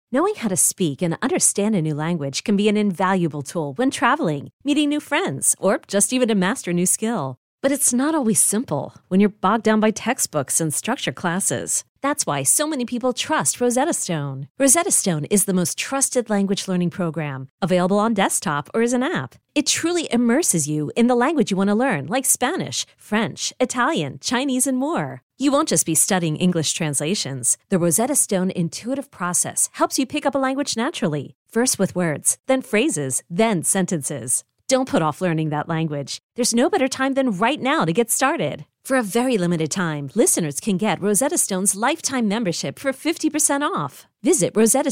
Knowing how to speak and understand a new language can be an invaluable tool when traveling, meeting new friends, or just even to master a new skill. But it's not always simple when you're bogged down by textbooks and structured classes. That's why so many people trust Rosetta Stone. Rosetta Stone is the most trusted language learning program, available on desktop or as an app. It truly immerses you in the language you want to learn, like Spanish, French, Italian, Chinese, and more. You won't just be studying English translations. The Rosetta Stone intuitive process helps you pick up a language naturally, first with words, then phrases, then sentences. Don't put off learning that language. There's no better time than right now to get started. For a very limited time, listeners can get Rosetta Stone's lifetime membership for 50% off. Visit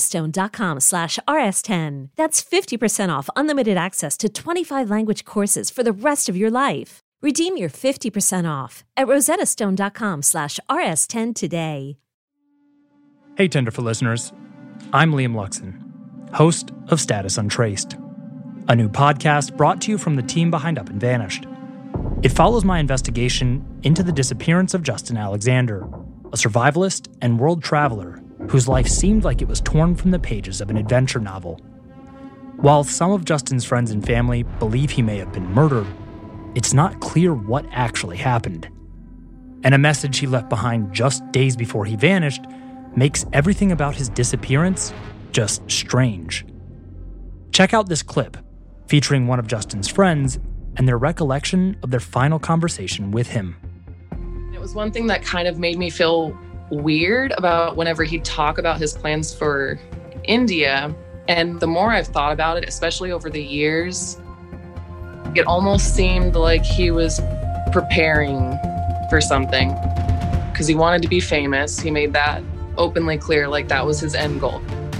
rosettastone.com/rs10. That's 50% off unlimited access to 25 language courses for the rest of your life. Redeem your 50% off at rosettastone.com/rs10 today. Hey, Tenderfoot listeners. I'm Liam Luxon, host of Status Untraced, a new podcast brought to you from the team behind Up and Vanished. It follows my investigation into the disappearance of Justin Alexander, a survivalist and world traveler whose life seemed like it was torn from the pages of an adventure novel. While some of Justin's friends and family believe he may have been murdered, it's not clear what actually happened. And a message he left behind just days before he vanished makes everything about his disappearance just strange. Check out this clip featuring one of Justin's friends and their recollection of their final conversation with him. It was one thing that kind of made me feel weird about whenever he'd talk about his plans for India. And the more I've thought about it, especially over the years, it almost seemed like he was preparing for something because he wanted to be famous. He made that openly clear, like that was his end goal.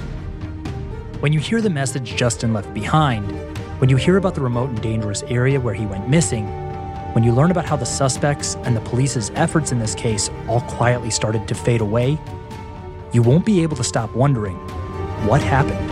When you hear the message Justin left behind, when you hear about the remote and dangerous area where he went missing, when you learn about how the suspects and the police's efforts in this case all quietly started to fade away, you won't be able to stop wondering, what happened?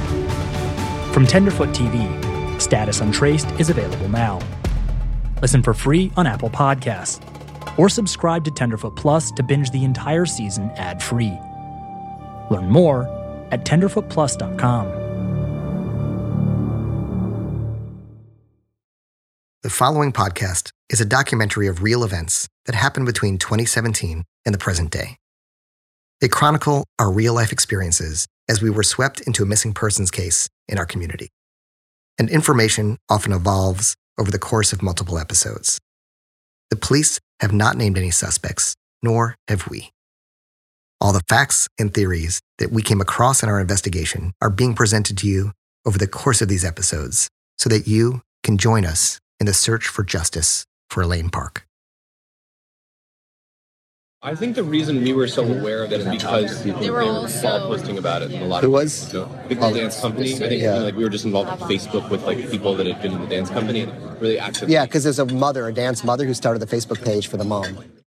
From Tenderfoot TV, Status Untraced is available now. Listen for free on Apple Podcasts, or subscribe to Tenderfoot Plus to binge the entire season ad-free. Learn more at tenderfootplus.com. The following podcast is a documentary of real events that happened between 2017 and the present day. They chronicle our real-life experiences as we were swept into a missing persons case in our community. And information often evolves over the course of multiple episodes. The police have not named any suspects, nor have we. All the facts and theories that we came across in our investigation are being presented to you over the course of these episodes so that you can join us in the search for justice for Elaine Park. I think the reason we were so aware of it is because they were all posting about it. A lot Who of was? Big dance company. I think we were just involved with Facebook with people that had been in the dance company and really active. Yeah, because there's a dance mother who started the Facebook page for the mom.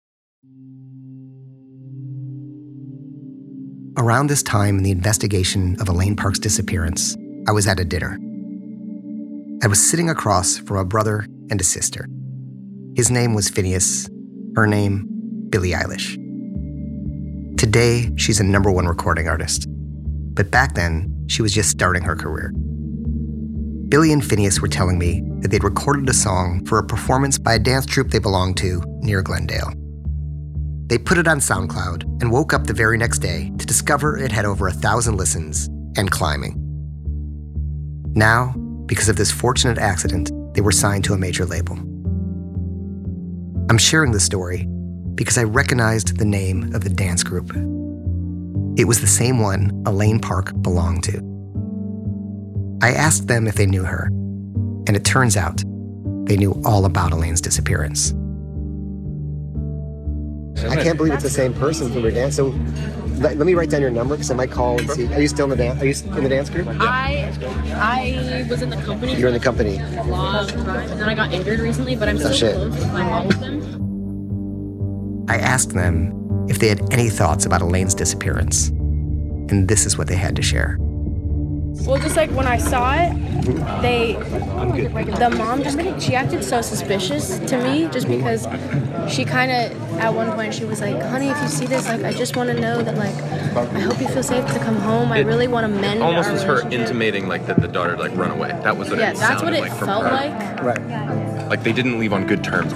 Around this time in the investigation of Elaine Park's disappearance, I was at a dinner. I was sitting across from a brother and a sister. His name was Phineas, her name, Billie Eilish. Today, she's a #1 recording artist. But back then, she was just starting her career. Billie and Phineas were telling me that they'd recorded a song for a performance by a dance troupe they belonged to near Glendale. They put it on SoundCloud and woke up the very next day to discover it had over 1,000 listens and climbing. Now, because of this fortunate accident, they were signed to a major label. I'm sharing this story because I recognized the name of the dance group. It was the same one Elaine Park belonged to. I asked them if they knew her, and it turns out they knew all about Elaine's disappearance. I can't believe it's the same person from your dance. So let me write down your number because I might call and see. Are you still in the dance? Are you in the dance group? I was in the company. You're in the company. A long time, and then I got injured recently, but I'm still close with my mom with them. I asked them if they had any thoughts about Elaine's disappearance, and this is what they had to share. Well, just like when I saw it, the mom she acted so suspicious to me just because she kind of, at one point, she was like, honey, if you see this, like, I just want to know that, like, I hope you feel safe to come home. I really want to mend almost our was her relationship. Intimating, like, that the daughter, like, run away. That was what it that's what sounded it like from felt her. like. Right. Like, they didn't leave on good terms.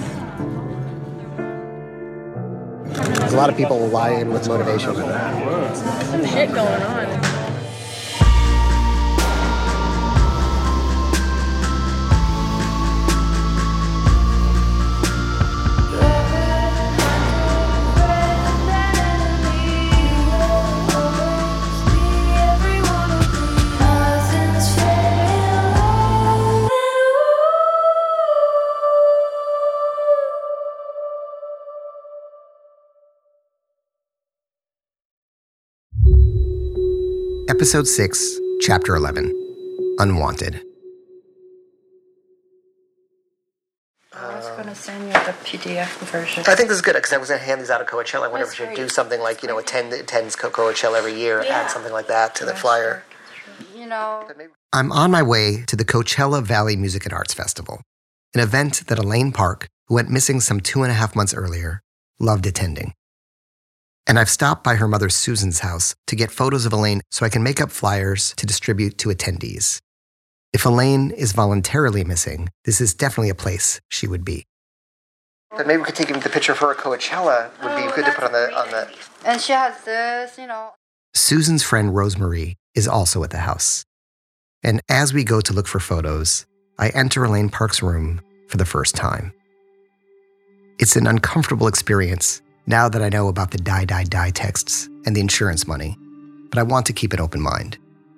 There's a lot of people will lie in with motivation. Some shit going on. Episode 6, Chapter 11, Unwanted. I was going to send you the PDF version. I think this is good because I was going to hand these out at Coachella. I wonder if we should do something like, attends Coachella every year, add something like that to the flyer. I'm on my way to the Coachella Valley Music and Arts Festival, an event that Elaine Park, who went missing some 2.5 months earlier, loved attending. And I've stopped by her mother Susan's house to get photos of Elaine so I can make up flyers to distribute to attendees. If Elaine is voluntarily missing, this is definitely a place she would be. But maybe we could take the picture of her at Coachella. Would be good to put on the... And she has this, Susan's friend Rosemary is also at the house. And as we go to look for photos, I enter Elaine Park's room for the first time. It's an uncomfortable experience now that I know about the die texts and the insurance money, but I want to keep an open mind.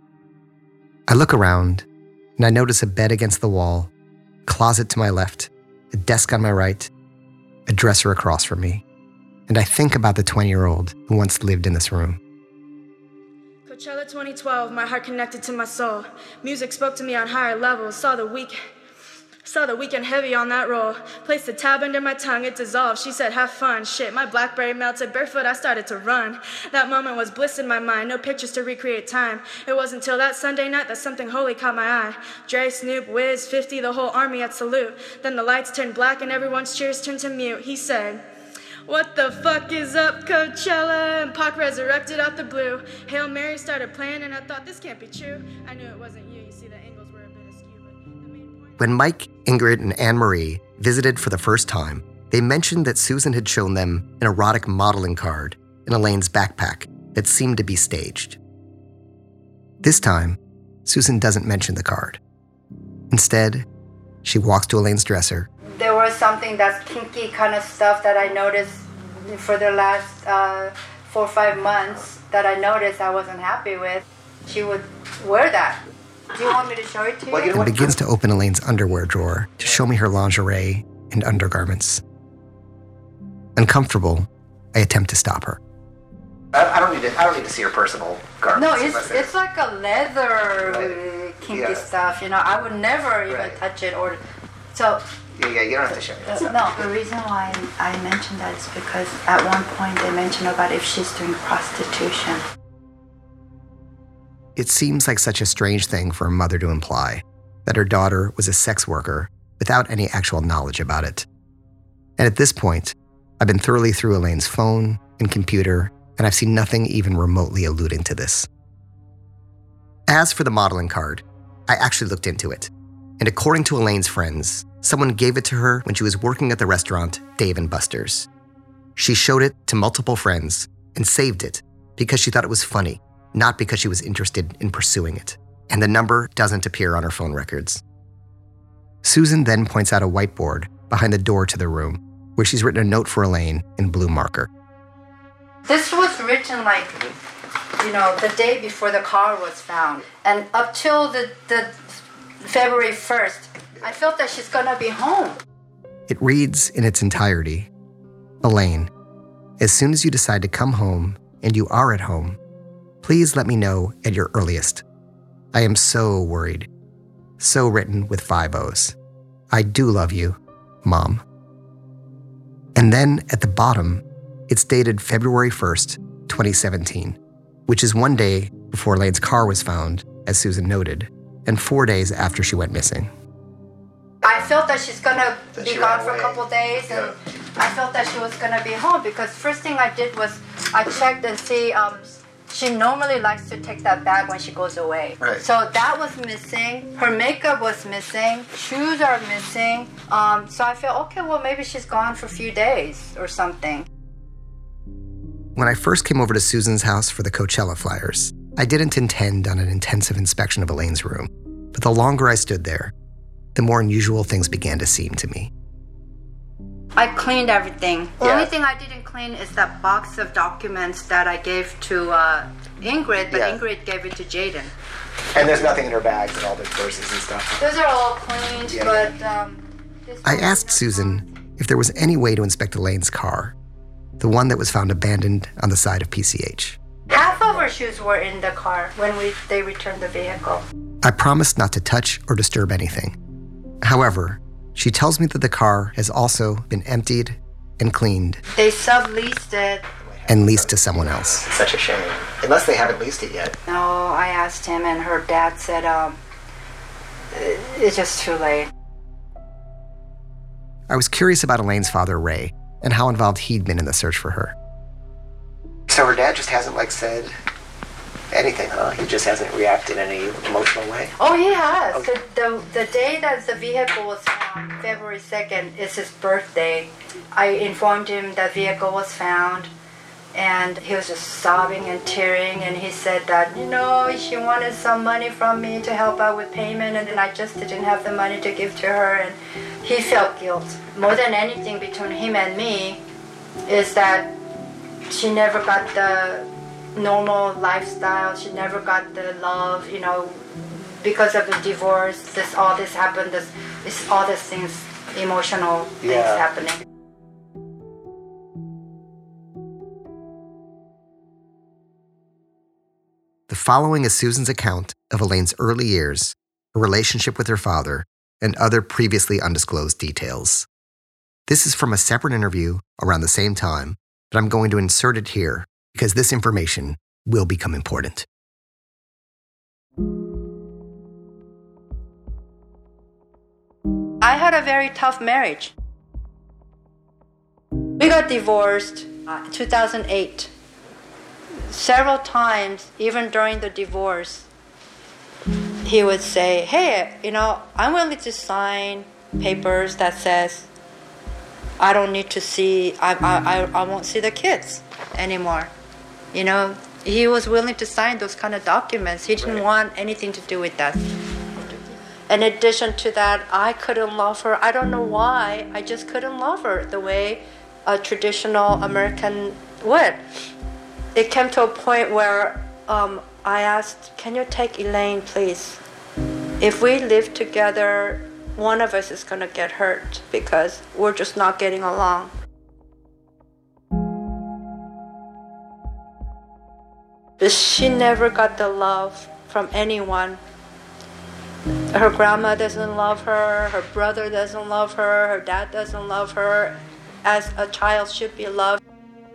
I look around, and I notice a bed against the wall, closet to my left, a desk on my right, a dresser across from me, and I think about the 20-year-old who once lived in this room. Coachella 2012, my heart connected to my soul. Music spoke to me on higher levels, saw the weekend heavy on that roll. Placed the tab under my tongue, it dissolved. She said, have fun. Shit, my Blackberry melted. Barefoot, I started to run. That moment was bliss in my mind. No pictures to recreate time. It wasn't until that Sunday night that something holy caught my eye. Dre, Snoop, Wiz, 50, the whole army at salute. Then the lights turned black and everyone's cheers turned to mute. He said, what the fuck is up, Coachella? And Pac resurrected out the blue. Hail Mary started playing and I thought, this can't be true. I knew it wasn't you. You see, the angles were a bit askew, but the main point... When Mike, Ingrid, and Anne-Marie visited for the first time, they mentioned that Susan had shown them an erotic modeling card in Elaine's backpack that seemed to be staged. This time, Susan doesn't mention the card. Instead, she walks to Elaine's dresser. There was something that's kinky kind of stuff that I noticed for the last 4 or 5 months that I noticed I wasn't happy with. She would wear that. Do you want me to show it to you? And begins to open Elaine's underwear drawer to show me her lingerie and undergarments. Uncomfortable, I attempt to stop her. I don't need to see her personal garments. No, it's like a leather kinky stuff. I would never even touch it or so. Yeah, you don't have to show me. No, the reason why I mentioned that is because at one point they mentioned about if she's doing prostitution. It seems like such a strange thing for a mother to imply, that her daughter was a sex worker without any actual knowledge about it. And at this point, I've been thoroughly through Elaine's phone and computer, and I've seen nothing even remotely alluding to this. As for the modeling card, I actually looked into it. And according to Elaine's friends, someone gave it to her when she was working at the restaurant Dave & Buster's. She showed it to multiple friends and saved it because she thought it was funny, not because she was interested in pursuing it. And the number doesn't appear on her phone records. Susan then points out a whiteboard behind the door to the room where she's written a note for Elaine in blue marker. This was written the day before the car was found. And up till the February 1st, I felt that she's gonna be home. It reads in its entirety, Elaine, as soon as you decide to come home and you are at home, please let me know at your earliest. I am so worried. So written with 5 O's. I do love you, Mom. And then at the bottom, it's dated February 1st, 2017, which is one day before Elaine's car was found as Susan noted, and 4 days after she went missing. I felt that she's gonna be gone for a couple days, and I felt that she was gonna be home because first thing I did was I checked and see she normally likes to take that bag when she goes away. Right. So that was missing. Her makeup was missing. Shoes are missing. So I felt, okay, well, maybe she's gone for a few days or something. When I first came over to Susan's house for the Coachella flyers, I didn't intend on an intensive inspection of Elaine's room. But the longer I stood there, the more unusual things began to seem to me. I cleaned everything. The only thing I didn't clean is that box of documents that I gave to Ingrid, but Ingrid gave it to Jaden. And there's nothing in her bags and all the purses and stuff? Those are all cleaned, but... I asked Susan if there was any way to inspect Elaine's car, the one that was found abandoned on the side of PCH. Half of her shoes were in the car when they returned the vehicle. I promised not to touch or disturb anything. However, she tells me that the car has also been emptied and cleaned. They subleased it. And leased to someone else. Such a shame. Unless they haven't leased it yet. No, I asked him and her dad said, it's just too late. I was curious about Elaine's father, Ray, and how involved he'd been in the search for her. So her dad just hasn't, like, said anything, huh? He just hasn't reacted in any emotional way? Oh, he has. Okay. The day that the vehicle was found, February 2nd, is his birthday. I informed him that vehicle was found, and he was just sobbing and tearing, and he said that, she wanted some money from me to help out with payment, and then I just didn't have the money to give to her, and he felt guilt. More than anything between him and me is that she never got the normal lifestyle. She never got the love, because of the divorce. All this happened. All these things, emotional things happening. The following is Susan's account of Elaine's early years, her relationship with her father, and other previously undisclosed details. This is from a separate interview around the same time, but I'm going to insert it here because this information will become important. I had a very tough marriage. We got divorced in 2008. Several times, even during the divorce, he would say, hey, I'm willing to sign papers that says I don't need to see, I won't see the kids anymore. He was willing to sign those kind of documents. He didn't want anything to do with that. In addition to that, I couldn't love her. I don't know why. I just couldn't love her the way a traditional American would. It came to a point where I asked, can you take Elaine, please? If we live together, one of us is going to get hurt because we're just not getting along. But she never got the love from anyone. Her grandma doesn't love her, her brother doesn't love her, her dad doesn't love her as a child should be loved.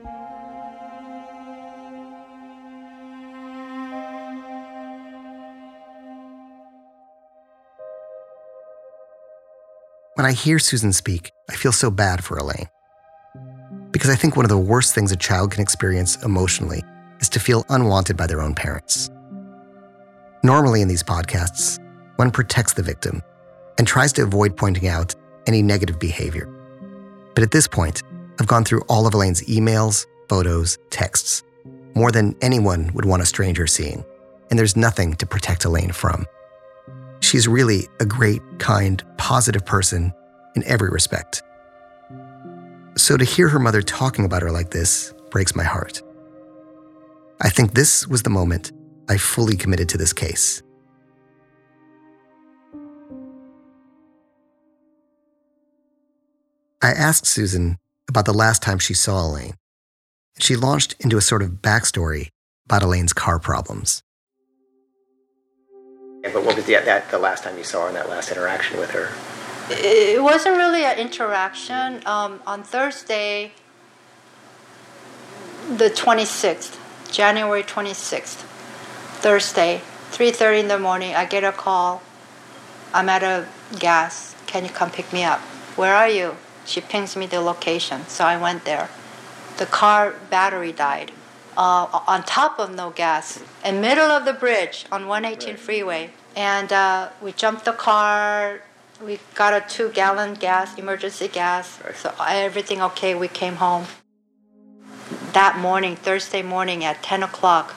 When I hear Susan speak, I feel so bad for Elaine. Because I think one of the worst things a child can experience emotionally is to feel unwanted by their own parents. Normally in these podcasts, one protects the victim and tries to avoid pointing out any negative behavior. But at this point, I've gone through all of Elaine's emails, photos, texts, more than anyone would want a stranger seeing, and there's nothing to protect Elaine from. She's really a great, kind, positive person in every respect. So to hear her mother talking about her like this breaks my heart. I think this was the moment I fully committed to this case. I asked Susan about the last time she saw Elaine. She launched into a sort of backstory about Elaine's car problems. But what was the last time you saw her in that last interaction with her? It wasn't really an interaction. On Thursday, the 26th, January 26th, Thursday, 3:30 in the morning, I get a call. I'm at a gas. Can you come pick me up? Where are you? She pings me the location. So I went there. The car battery died. On top of no gas. In middle of the bridge on 118 freeway. And we jumped the car. We got a 2-gallon gas, emergency gas. So everything okay. We came home. That morning, Thursday morning at 10 o'clock,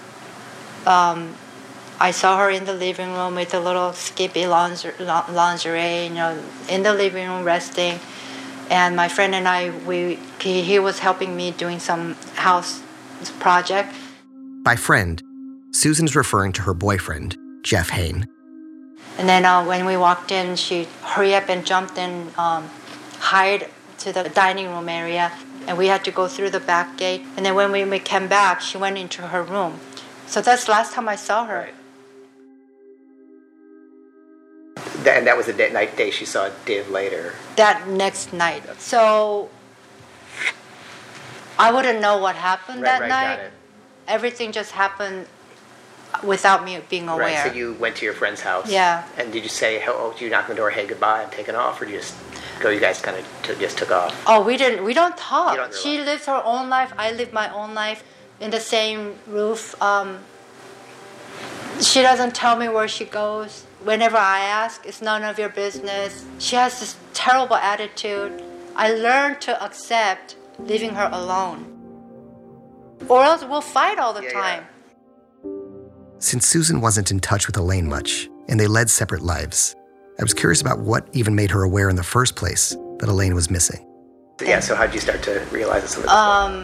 I saw her in the living room with a little skimpy lingerie, in the living room resting. And my friend and I, he was helping me doing some house project. By friend, Susan's referring to her boyfriend, Jeff Hain. And then when we walked in, she hurried up and jumped in, hid to the dining room area. And we had to go through the back gate. And then when we came back, she went into her room. So that's the last time I saw her. Right. And that was the day she saw Div later. That next night. So I wouldn't know what happened that night. Got it. Everything just happened without me being aware. Right, so you went to your friend's house. Yeah. And did you say, did you knock on the door, hey, goodbye, I'm taking off, or did you just go, you guys kind of just took off? Oh, we don't talk. She lives her own life, I live my own life in the same roof. She doesn't tell me where she goes. Whenever I ask, it's none of your business. She has this terrible attitude. I learned to accept leaving her alone. Or else we'll fight all the time. Yeah. Since Susan wasn't in touch with Elaine much, and they led separate lives, I was curious about what even made her aware in the first place that Elaine was missing. Yeah, so how did you start to realize that something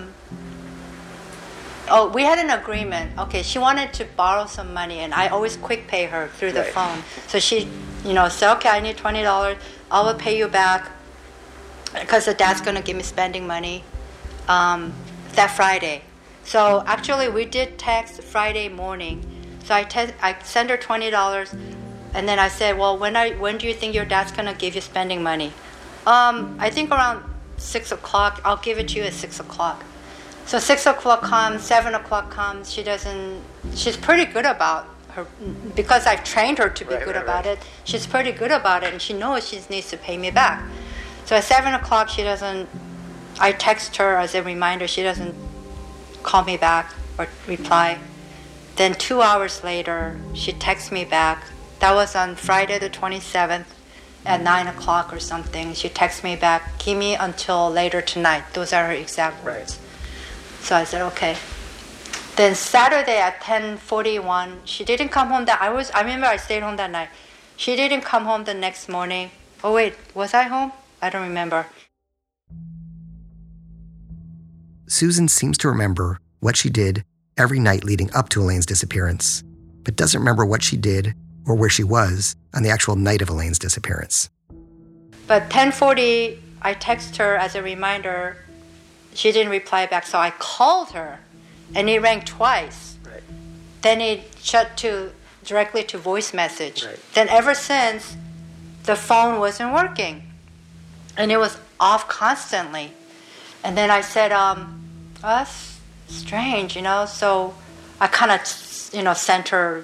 was we had an agreement. Okay, she wanted to borrow some money, and I always quick pay her through the phone. So she, said, okay, I need $20. I will pay you back because the dad's going to give me spending money that Friday. So actually, we did text Friday morning. So I sent her $20, and then I said, well, when do you think your dad's going to give you spending money? I think around 6 o'clock. I'll give it to you at 6 o'clock. So 6 o'clock comes, 7 o'clock comes. She's pretty good about her, because I've trained her to be good about it. She's pretty good about it, and she knows she needs to pay me back. So at 7 o'clock, I text her as a reminder. She doesn't call me back or reply. Then 2 hours later, she texts me back. That was on Friday the 27th at 9 o'clock or something. She texts me back, give me until later tonight. Those are her exact words. So I said, okay. Then Saturday at 10:41, she didn't come home. I remember I stayed home that night. She didn't come home the next morning. Oh wait, was I home? I don't remember. Susan seems to remember what she did every night leading up to Elaine's disappearance, but doesn't remember what she did or where she was on the actual night of Elaine's disappearance. But 10:40, I text her as a reminder. She didn't reply back, so I called her, and it rang twice. Right. Then it shut directly to voice message. Right. Then ever since, the phone wasn't working, and it was off constantly. And then I said, that's strange, So I kind of, sent her,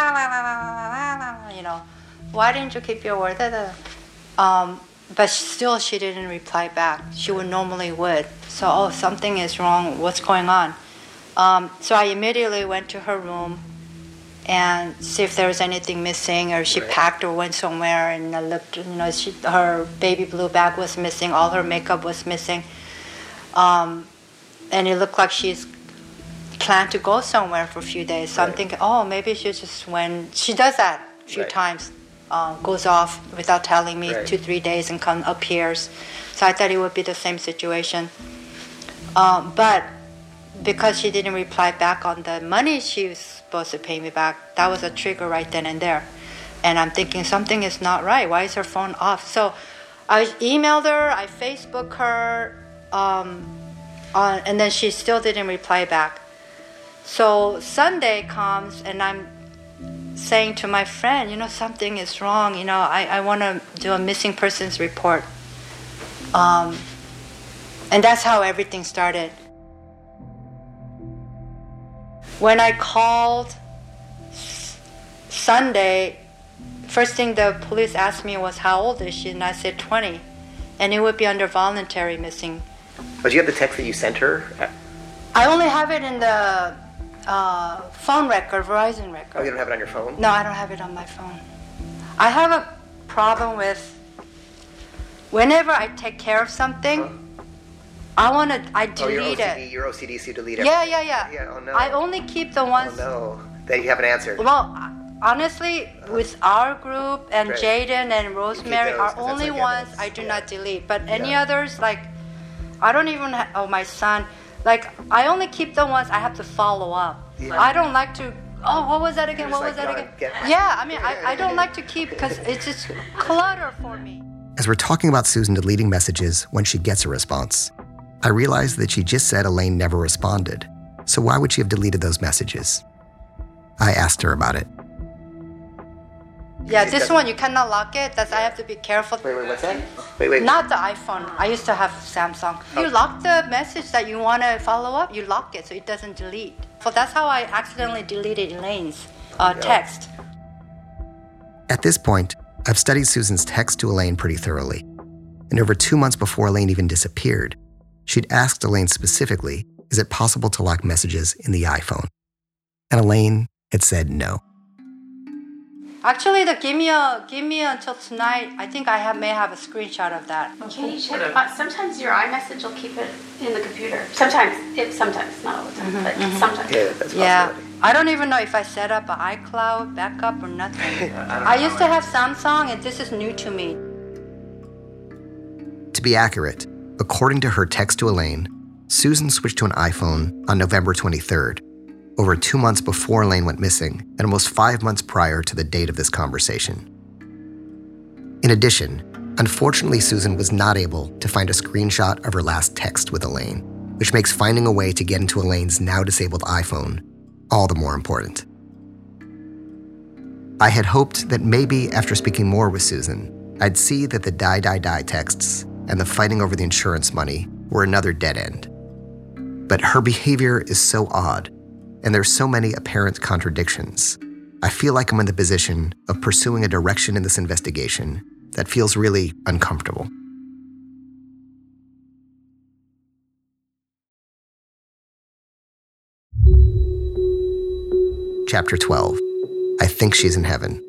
why didn't you keep your word? But still, she didn't reply back. She normally would. So, something is wrong. What's going on? So I immediately went to her room and see if there was anything missing, or she packed or went somewhere. And I looked, her baby blue bag was missing. All her makeup was missing. And it looked like she's planned to go somewhere for a few days. So I'm thinking, maybe she just went. She does that a few times. Goes off without telling me 2-3 days and appears. So I thought it would be the same situation. But because she didn't reply back on the money she was supposed to pay me back, that was a trigger right then and there. And I'm thinking something is not right. Why is her phone off? So I emailed her, I Facebooked her, and then she still didn't reply back. So Sunday comes, and I'm saying to my friend, something is wrong. I want to do a missing persons report. And that's how everything started. When I called Sunday, first thing the police asked me was, how old is she? And I said 20. And it would be under voluntary missing. But do you have the text that you sent her? I only have it in the phone record, Verizon record. Oh, you don't have it on your phone? No, I don't have it on my phone. I have a problem with whenever I take care of something, I delete it. Your OCD, so you delete it. Yeah. Oh, no. I only keep the ones... Oh, no. That you haven't answered. Well, honestly, with our group and Jaden and Rosemary are only ones I do not delete. But any others, like, I don't even my son, like, I only keep the ones I have to follow up. Yeah. I don't like to, what was that again? What was that again? Yeah, I mean, I don't like to keep, because it's just clutter for me. As we're talking about Susan deleting messages when she gets a response, I realized that she just said Elaine never responded. So why would she have deleted those messages? I asked her about it. Yeah, this one, you cannot lock it. I have to be careful. Wait, what's that? Wait. Not the iPhone. I used to have Samsung. You lock the message that you want to follow up, you lock it so it doesn't delete. So that's how I accidentally deleted Elaine's text. At this point, I've studied Susan's text to Elaine pretty thoroughly. And over 2 months before Elaine even disappeared, she'd asked Elaine specifically, is it possible to lock messages in the iPhone? And Elaine had said no. Actually, give me until tonight. I think I may have a screenshot of that. Can you check? Sometimes your iMessage will keep it in the computer. Sometimes, not all the time, but sometimes. Yeah, that's possible. Yeah, I don't even know if I set up an iCloud backup or nothing. I used to have Samsung, and this is new to me. To be accurate, according to her text to Elaine, Susan switched to an iPhone on November 23rd, over 2 months before Elaine went missing and almost 5 months prior to the date of this conversation. In addition, unfortunately, Susan was not able to find a screenshot of her last text with Elaine, which makes finding a way to get into Elaine's now disabled iPhone all the more important. I had hoped that maybe after speaking more with Susan, I'd see that the die texts and the fighting over the insurance money were another dead end. But her behavior is so odd, and there's so many apparent contradictions. I feel like I'm in the position of pursuing a direction in this investigation that feels really uncomfortable. Chapter 12. I think she's in heaven.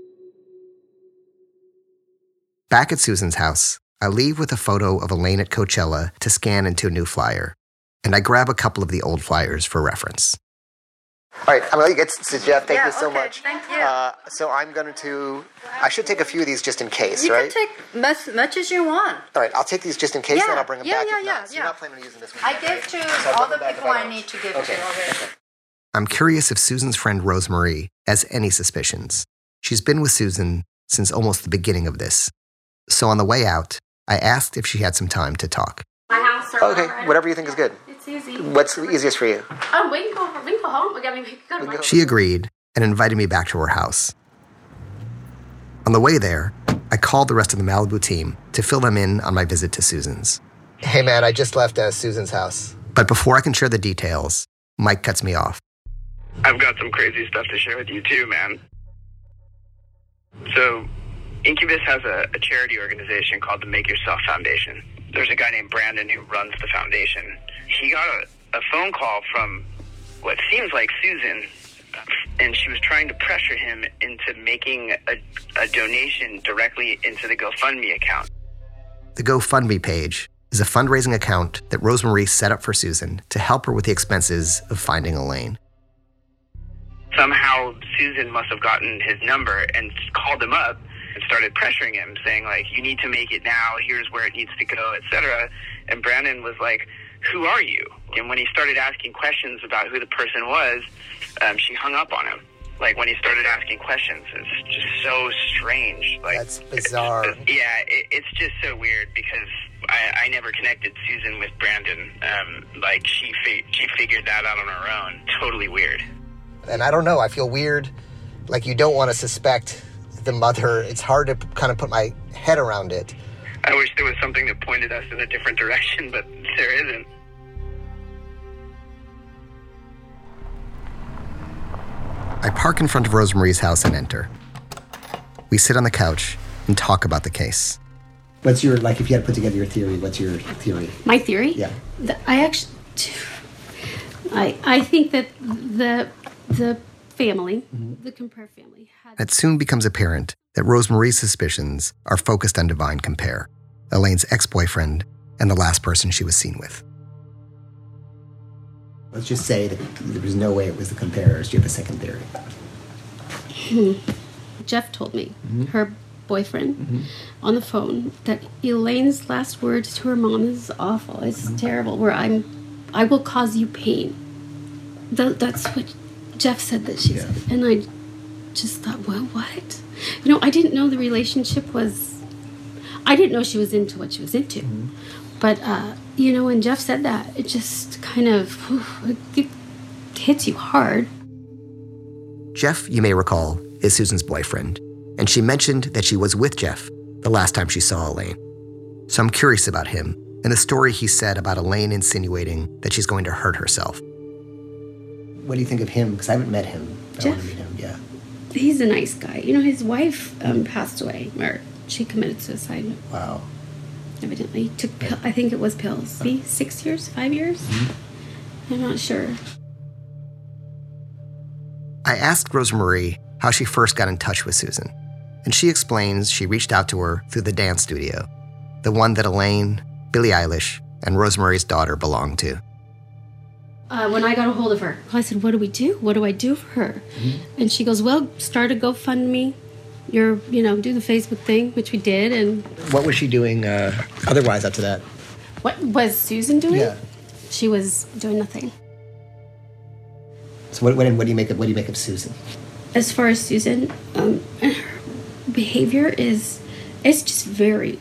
Back at Susan's house, I leave with a photo of Elaine at Coachella to scan into a new flyer, and I grab a couple of the old flyers for reference. All right, I'm going to get to Jeff. Thank you so much. Thank you. So I'm going to... I should take a few of these just in case, you right? You can take much as you want. All right, I'll take these just in case, then I'll bring them back. So you're not planning on using this one? I gave to all the people I need to give to already. I'm curious if Susan's friend Rosemary has any suspicions. She's been with Susan since almost the beginning of this. So on the way out, I asked if she had some time to talk. My house. Okay, whatever you think is good. It's easy. What's easiest for you? We can go home. We can go to my... She agreed and invited me back to her house. On the way there, I called the rest of the Malibu team to fill them in on my visit to Susan's. Hey man, I just left Susan's house. But before I can share the details, Mike cuts me off. I've got some crazy stuff to share with you too, man. So, Incubus has a charity organization called the Make Yourself Foundation. There's a guy named Brandon who runs the foundation. He got a phone call from what seems like Susan, and she was trying to pressure him into making a donation directly into the GoFundMe account. The GoFundMe page is a fundraising account that Rosemary set up for Susan to help her with the expenses of finding Elaine. Somehow Susan must have gotten his number and called him up and started pressuring him, saying, like, you need to make it now, here's where it needs to go, etc. And Brandon was like, who are you? And when he started asking questions about who the person was, she hung up on him. Like, when he started asking questions, it's just so strange. Like, that's bizarre. It's just so weird because I never connected Susan with Brandon. Like, she figured that out on her own. Totally weird. And I don't know, I feel weird. Like, you don't want to suspect the mother. It's hard to kind of put my head around it. I wish there was something that pointed us in a different direction, but there isn't. I park in front of Rosemarie's house and enter. We sit on the couch and talk about the case. What's your, like, if you had to put together your theory, what's your theory? My theory? Yeah. I think that the family, the Compare family, It soon becomes apparent that Rosemarie's suspicions are focused on Divine Compare, Elaine's ex-boyfriend and the last person she was seen with. Let's just say that there was no way it was the Comparers. Do you have a second theory? Jeff told me, her boyfriend, on the phone, that Elaine's last words to her mom is awful. It's terrible. Where I will cause you pain. That's what Jeff said that she said. And I just thought, well, what? You know, I didn't know the relationship was... I didn't know she was into what she was into. But, you know, when Jeff said that, it just kind of it hits you hard. Jeff, you may recall, is Susan's boyfriend, and she mentioned that she was with Jeff the last time she saw Elaine. So I'm curious about him and the story he said about Elaine insinuating that she's going to hurt herself. What do you think of him? Because I haven't met him. I want to meet him, yeah. He's a nice guy. You know, his wife passed away, or she committed suicide. Wow. Evidently. Took, I think it was pills. 6 years, 5 years? I'm not sure. I asked Rosemarie how she first got in touch with Susan, and she explains she reached out to her through the dance studio, the one that Elaine, Billie Eilish, and Rosemarie's daughter belonged to. When I got a hold of her, I said, what do we do? What do I do for her? And she goes, well, start a GoFundMe. Do the Facebook thing, which we did. And what was she doing otherwise up to that? What was Susan doing? Yeah. She was doing nothing. So what do you make of Susan? As far as Susan, her behavior it's just very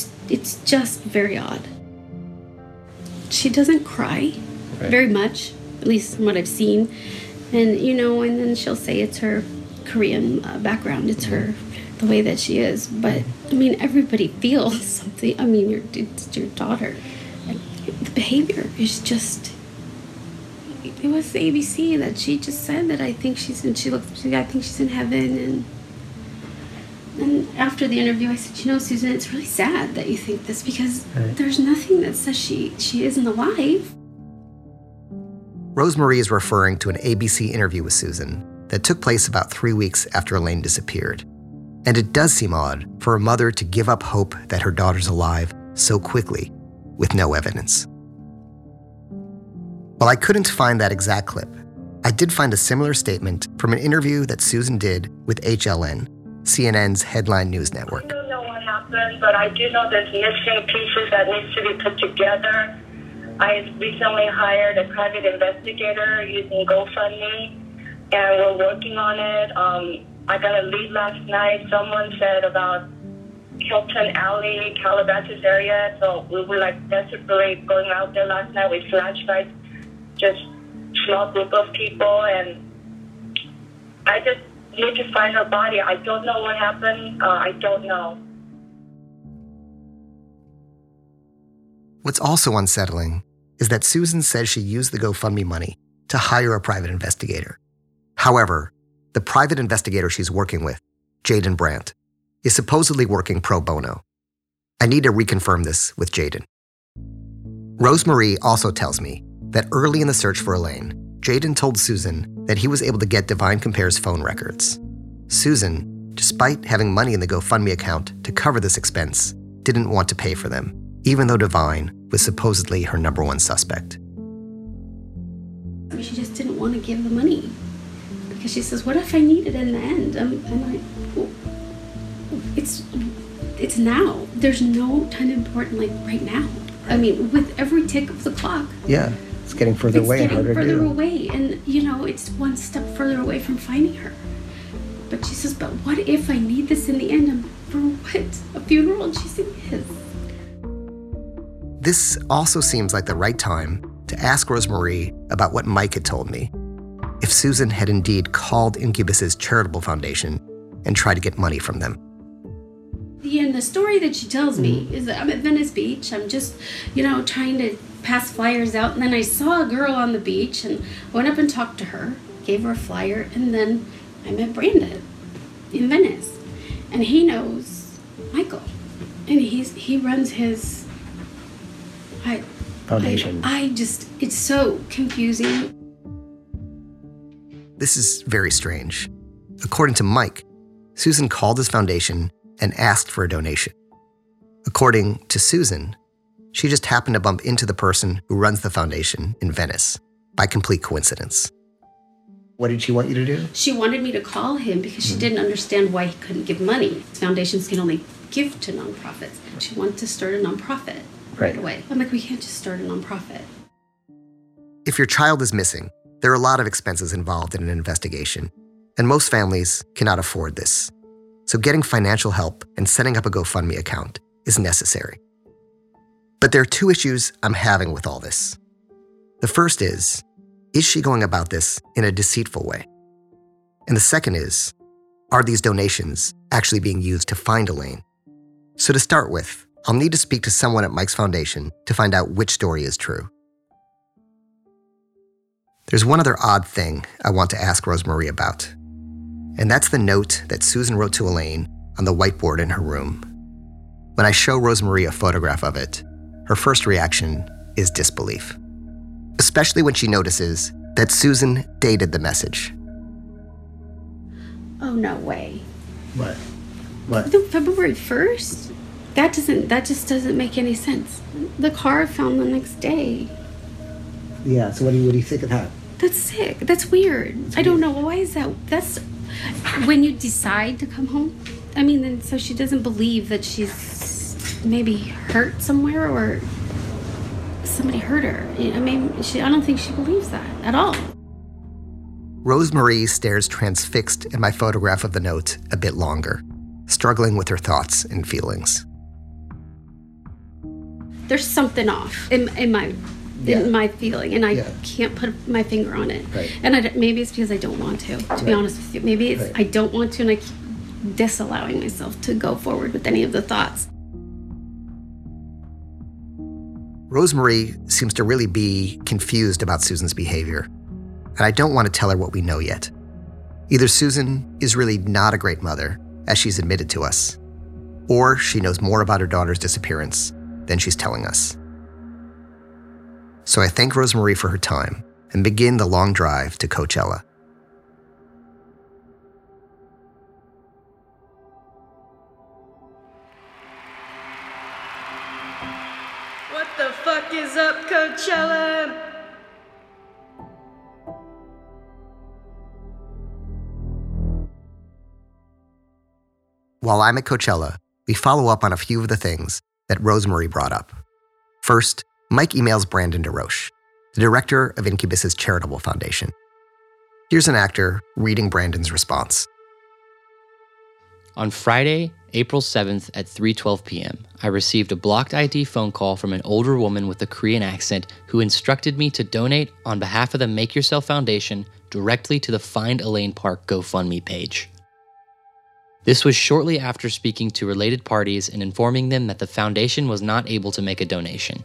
odd. She doesn't cry very much, at least from what I've seen. And, and then she'll say it's her Korean background. It's the way that she is. But, everybody feels something. It's your daughter. The behavior is just... It was the ABC that she just said that I think she's in heaven. And after the interview, I said, Susan, it's really sad that you think this, because there's nothing that says she isn't alive. Rosemarie is referring to an ABC interview with Susan that took place about 3 weeks after Elaine disappeared. And it does seem odd for a mother to give up hope that her daughter's alive so quickly with no evidence. While I couldn't find that exact clip, I did find a similar statement from an interview that Susan did with HLN, CNN's headline news network. I don't know what happened, but I do know there's missing pieces that needs to be put together. I recently hired a private investigator using GoFundMe, and we're working on it. I got a lead last night. Someone said about Hilton Alley, Calabasas area, so we were desperately going out there last night with flashlights, just small group of people, and I just need to find her body. I don't know what happened. I don't know. What's also unsettling is that Susan says she used the GoFundMe money to hire a private investigator. However, the private investigator she's working with, Jaden Brandt, is supposedly working pro bono. I need to reconfirm this with Jaden. Rosemarie also tells me that early in the search for Elaine, Jaden told Susan that he was able to get Divine Compare's phone records. Susan, despite having money in the GoFundMe account to cover this expense, didn't want to pay for them, even though Divine was supposedly her number one suspect. She just didn't want to give the money because she says, what if I need it in the end? It's now. There's no time important right now. With every tick of the clock. Yeah, it's getting further away and harder to do. It's getting further away, and it's one step further away from finding her. But she says, but what if I need this in the end? For what? A funeral? And she said, yes. This also seems like the right time to ask Rosemarie about what Mike had told me. If Susan had indeed called Incubus's charitable foundation and tried to get money from them. The story that she tells me is that I'm at Venice Beach. I'm just, trying to pass flyers out. And then I saw a girl on the beach and I went up and talked to her. gave her a flyer, and then I met Brandon in Venice. And he knows Michael. And he runs his foundation. It's so confusing. This is very strange. According to Mike, Susan called his foundation and asked for a donation. According to Susan, she just happened to bump into the person who runs the foundation in Venice by complete coincidence. What did she want you to do? She wanted me to call him because she didn't understand why he couldn't give money. Foundations can only give to nonprofits. She wanted to start a nonprofit right away. I'm like, we can't just start a nonprofit. If your child is missing, there are a lot of expenses involved in an investigation, and most families cannot afford this. So getting financial help and setting up a GoFundMe account is necessary. But there are two issues I'm having with all this. The first is she going about this in a deceitful way? And the second is, are these donations actually being used to find Elaine? So to start with, I'll need to speak to someone at Mike's foundation to find out which story is true. There's one other odd thing I want to ask Rosemarie about, and that's the note that Susan wrote to Elaine on the whiteboard in her room. When I show Rosemarie a photograph of it, her first reaction is disbelief, especially when she notices that Susan dated the message. Oh, no way. What? February 1st? That just doesn't make any sense. The car found the next day. Yeah, so what do you think of that? That's sick. That's weird. I don't know. Why is that? That's when you decide to come home. I mean, then so she doesn't believe that she's maybe hurt somewhere or somebody hurt her. I mean, I don't think she believes that at all. Rosemarie stares transfixed at my photograph of the note a bit longer, struggling with her thoughts and feelings. There's something off in my feeling, and I can't put my finger on it. Right. And maybe it's because I don't want to be honest with you. Maybe it's I don't want to, and I keep disallowing myself to go forward with any of the thoughts. Rosemarie seems to really be confused about Susan's behavior, and I don't want to tell her what we know yet. Either Susan is really not a great mother, as she's admitted to us, or she knows more about her daughter's disappearance than she's telling us. So I thank Rosemarie for her time and begin the long drive to Coachella. What the fuck is up, Coachella? While I'm at Coachella, we follow up on a few of the things that Rosemarie brought up. First, Mike emails Brandon DeRoche, the director of Incubus's charitable foundation. Here's an actor reading Brandon's response. On Friday, April 7th at 3:12 p.m., I received a blocked ID phone call from an older woman with a Korean accent who instructed me to donate on behalf of the Make Yourself Foundation directly to the Find Elaine Park GoFundMe page. This was shortly after speaking to related parties and informing them that the foundation was not able to make a donation.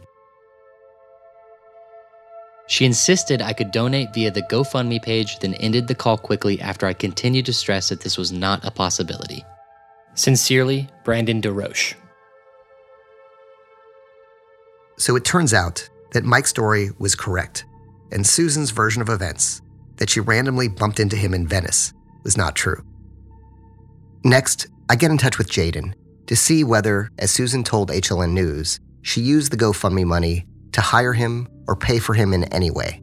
She insisted I could donate via the GoFundMe page, then ended the call quickly after I continued to stress that this was not a possibility. Sincerely, Brandon DeRoche. So it turns out that Mike's story was correct, and Susan's version of events, that she randomly bumped into him in Venice, was not true. Next, I get in touch with Jaden to see whether, as Susan told HLN News, she used the GoFundMe money to hire him or pay for him in any way.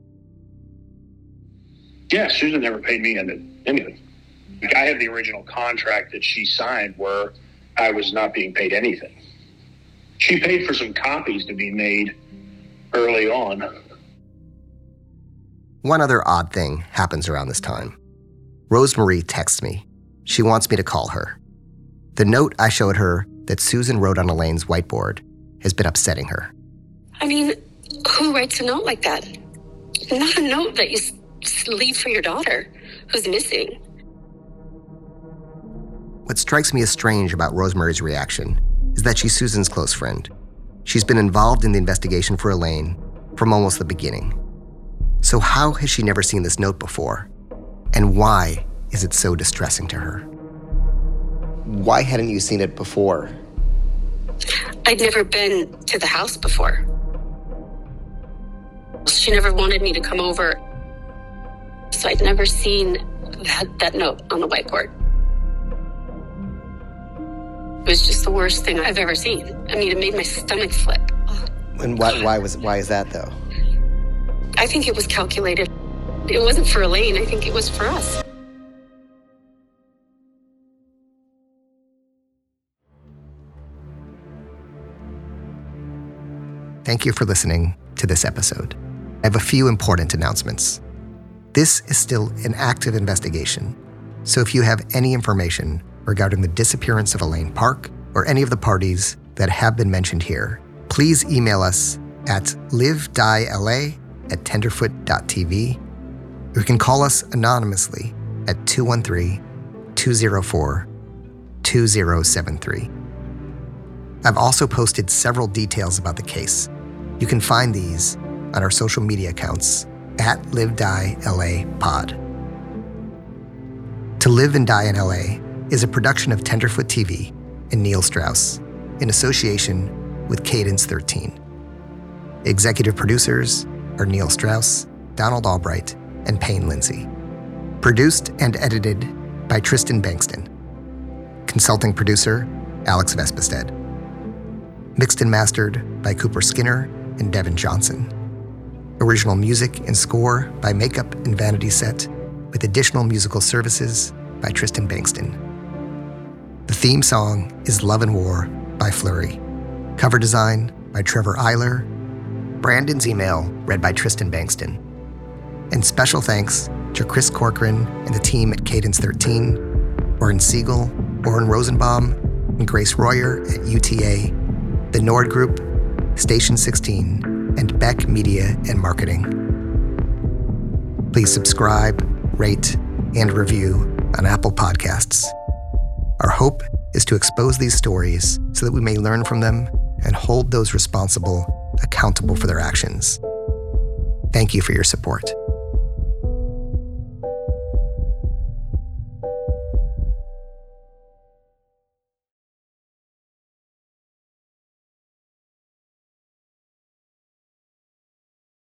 Yeah, Susan never paid me anything. I have the original contract that she signed where I was not being paid anything. She paid for some copies to be made early on. One other odd thing happens around this time. Rosemarie texts me. She wants me to call her. The note I showed her that Susan wrote on Elaine's whiteboard has been upsetting her. I mean, who writes a note like that? Not a note that you leave for your daughter, who's missing. What strikes me as strange about Rosemarie's reaction is that she's Susan's close friend. She's been involved in the investigation for Elaine from almost the beginning. So how has she never seen this note before And why is it so distressing to her? Why hadn't you seen it before? I'd never been to the house before. She never wanted me to come over. So I'd never seen that note on the whiteboard. It was just the worst thing I've ever seen. I mean, it made my stomach flip. And why is that, though? I think it was calculated. It wasn't for Elaine. I think it was for us. Thank you for listening to this episode. I have a few important announcements. This is still an active investigation, so if you have any information regarding the disappearance of Elaine Park or any of the parties that have been mentioned here, please email us at livediela@tenderfoot.tv. You can call us anonymously at 213-204-2073. I've also posted several details about the case. You can find these on our social media accounts at LiveDieLAPod. To Live and Die in LA is a production of Tenderfoot TV and Neil Strauss in association with Cadence 13. Executive producers are Neil Strauss, Donald Albright, and Payne Lindsay. Produced and edited by Tristan Bankston. Consulting producer, Alex Vespestead. Mixed and mastered by Cooper Skinner and Devin Johnson. Original music and score by Makeup and Vanity Set, with additional musical services by Tristan Bankston. The theme song is Love and War by Flurry. Cover design by Trevor Eiler. Brandon's email read by Tristan Bankston. And special thanks to Chris Corcoran and the team at Cadence 13, Oren Siegel, Oren Rosenbaum, and Grace Royer at UTA, the Nord Group, Station 16, and Beck Media and Marketing. Please subscribe, rate, and review on Apple Podcasts. Our hope is to expose these stories so that we may learn from them and hold those responsible accountable for their actions. Thank you for your support.